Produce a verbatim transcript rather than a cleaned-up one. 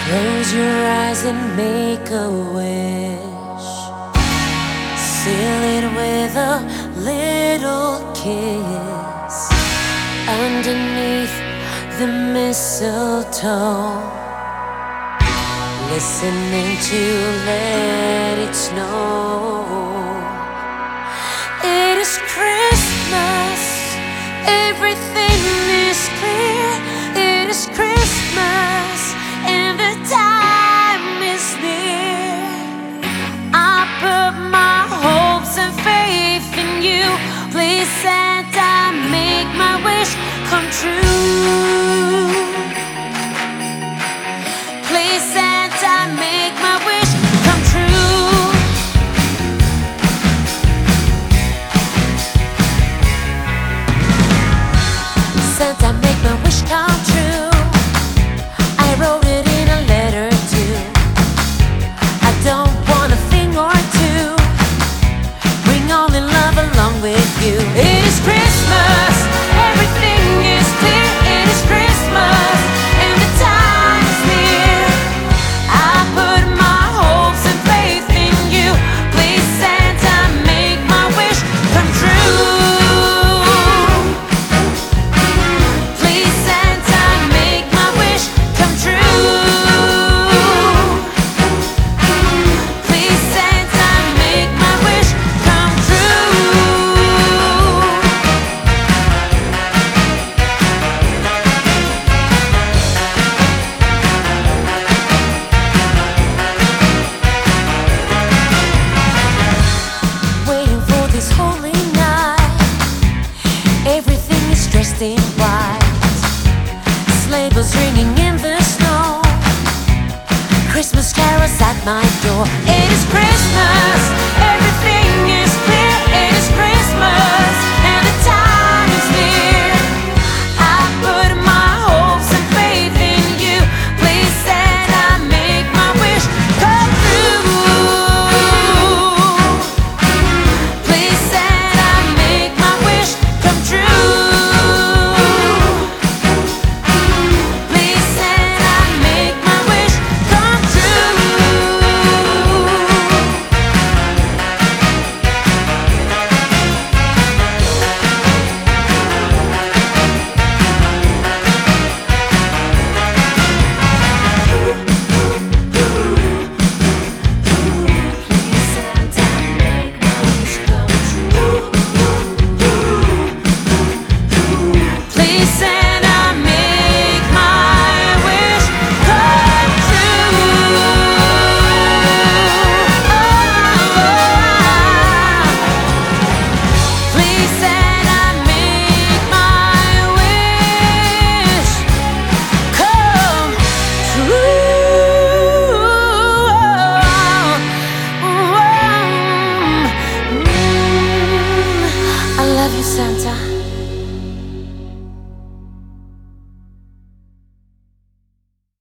Close your eyes and make a wish. Seal it with a little kiss underneath the mistletoe, listening to let it snow. It is Christmas, everything is clear. It is Christmas and the time is near. I put my hopes and faith in you. Please Santa, make my wish come true. Please Santa, make my wish come true. Santa, make my wish come true. I wrote it in a letter too. I don't want a thing or two. Bring all in love along with you. It is Christmas, everything is clear. It is Christmas and the time is near. I put my hopes and faith in you. Please Santa, make my wish come true. Please Santa, make my wish come true. Please Santa, make my wish come true. Waiting for this holy night, everything is dressed in white. Sleigh bells ringing in the snow, Christmas carols at my door. It is Christmas, everything is clear. It is Christmas and the time is near. I put my hopes and faith in you. Please Santa, make my wish come true. Please Santa, make my wish come true. Please Santa, make my wish come true. Please Santa, make my wish come true. Please Santa, make my wish come true. I love you, Santa.